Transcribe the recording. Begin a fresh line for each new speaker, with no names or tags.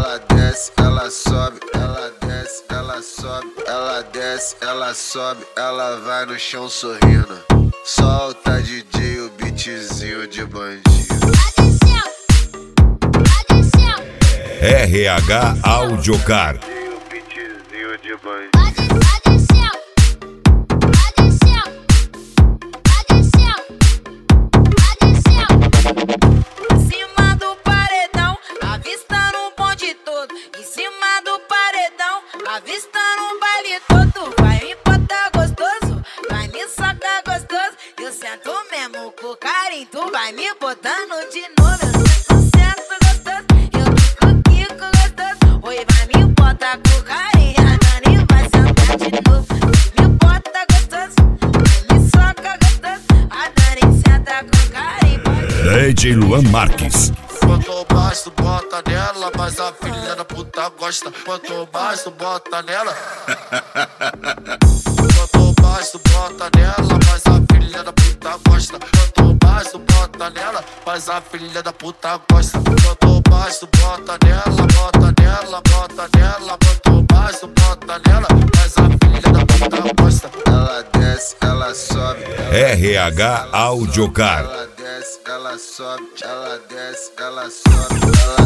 ela desce, ela sobe, ela desce, ela sobe, ela desce, ela sobe, ela vai no chão sorrindo. Solta DJ o beatzinho de bandido.
RH Audiocar.
O beatzinho de bandido.
Avistando um baile todo, vai me botar gostoso, vai me sacar gostoso. Eu sento mesmo com carinho, tu vai me botando de novo. Eu sento gostoso, eu fico gostoso. Oi, vai me botar com carinho, a Dani vai sentar de novo. Me bota gostoso, vai me soca gostoso. A Dani senta com carinho.
DJ Luan Marques.
Quanto mais tu bota nela, mas a filha da puta gosta. Quanto mais tu bota nela. Quanto mais tu bota nela, mas a filha da puta gosta. Quanto mais tu bota nela, mas a filha da puta gosta. Quanto mais tu bota nela, bota nela, bota nela. Quanto mais tu bota nela, mas a filha da puta gosta.
Ela desce, ela sobe.
RH Audiocar.
Ela desce, ela sobe, ela desce, ela sobe, ela